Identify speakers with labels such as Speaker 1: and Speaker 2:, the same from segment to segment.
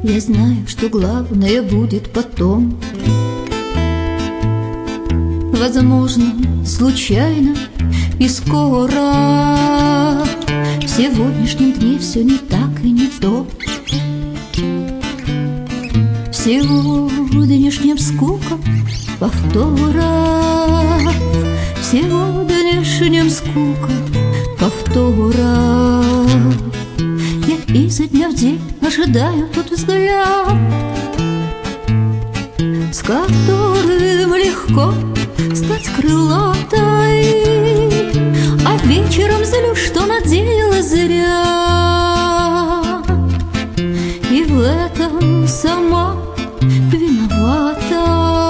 Speaker 1: Я знаю, что главное будет потом. Возможно, случайно и скоро. В сегодняшнем дне все не так и не то. В сегодняшнем скука повтора. В сегодняшнем скука повтора. Я изо дня в день ожидаю тот взгляд, с которым легко стать крылатой, а вечером злюсь, что надеялась зря. И в этом сама виновата,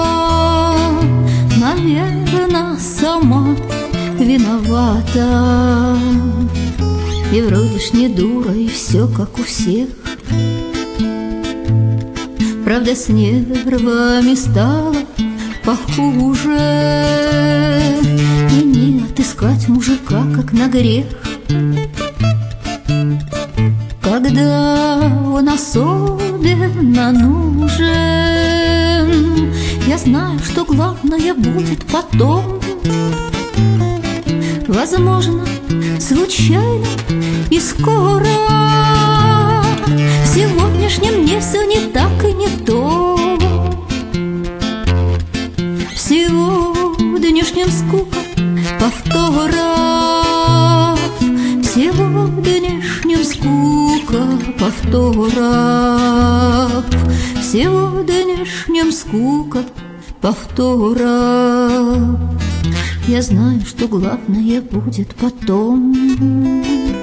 Speaker 1: наверно, сама виновата. И вроде ж не дура, и все как у всех. Правда, с нервами стало похуже, и не отыскать мужика, как на грех. Когда он особенно нужен, я знаю, что главное будет потом. Возможно, случайно и скоро. В сегодняшнем мне все не так и не то. В сегодняшнем скука повтора. В сегодняшнем скука повтора. В сегодняшнем скука повтора. Я знаю, что главное будет потом.